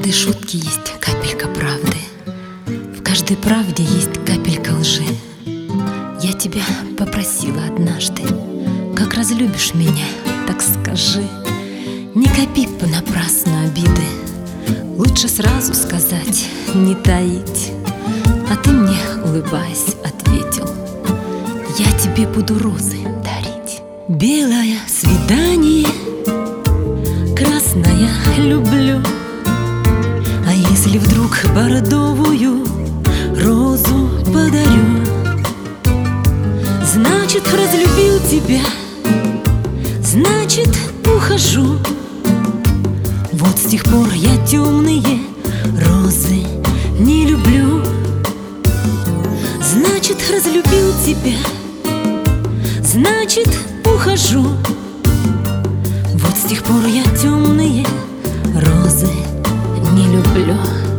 каждой шутке есть капелька правды, в каждой правде есть капелька лжи. Я тебя попросила однажды: как разлюбишь меня, так скажи. Не копи понапрасну обиды, лучше сразу сказать, не таить. А ты мне, улыбаясь, ответил: я тебе буду розы дарить. Белое свидание, красное люблю. А если вдруг бордовую розу подарю, значит, разлюбил тебя, значит, ухожу. Вот с тех пор я темные розы не люблю. Значит, разлюбил тебя, значит, ухожу. Вот с тех пор я темные розы не люблю.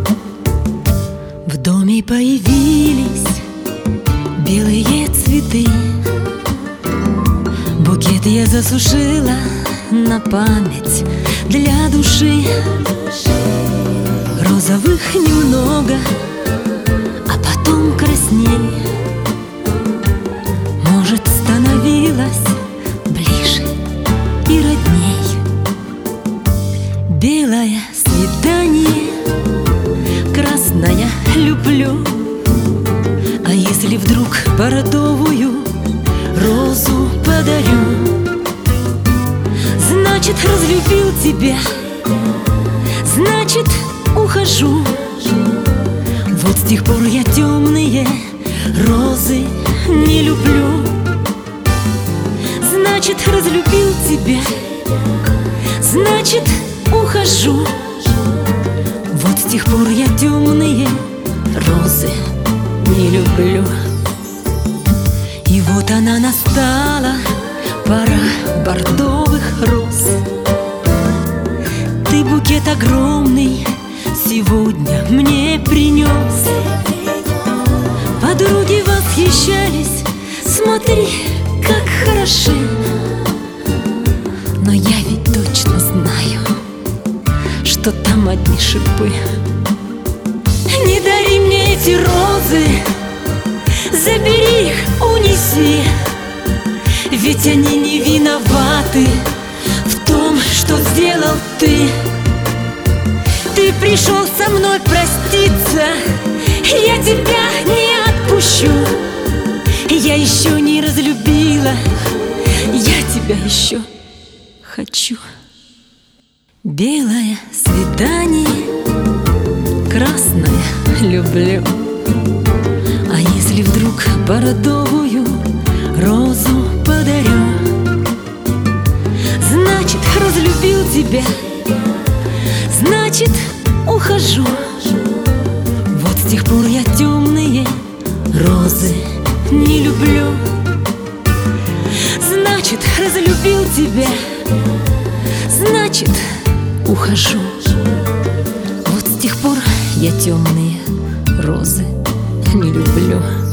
В доме появились белые цветы, букет я засушила на память для души. Розовых немного, а потом красней. Может, становилась ближе и родней. Белое свидание, красное люблю. А если вдруг бордовую розу подарю, значит, разлюбил тебя, значит, ухожу. Вот с тех пор я темные розы не люблю. Значит, разлюбил тебя, значит, ухожу. Вот с тех пор я темные розы не люблю. И вот она настала, пора бордовых роз. Ты букет огромный сегодня мне принес. Подруги восхищались, смотри, как хороши. Но я ведь точно знаю, что там одни шипы. Не дари мне эти розы, забери их, унеси. Ведь они не виноваты в том, что сделал ты. Ты пришел со мной проститься, я тебя не отпущу. Я еще не разлюбила, я тебя еще хочу. Белое свидание, красное люблю. А если вдруг бордовую розу подарю, значит, разлюбил тебя, значит, ухожу. Вот с тех пор я темные розы не люблю. Значит, разлюбил тебя, значит, ухожу. Вот с тех пор я темные розы не люблю.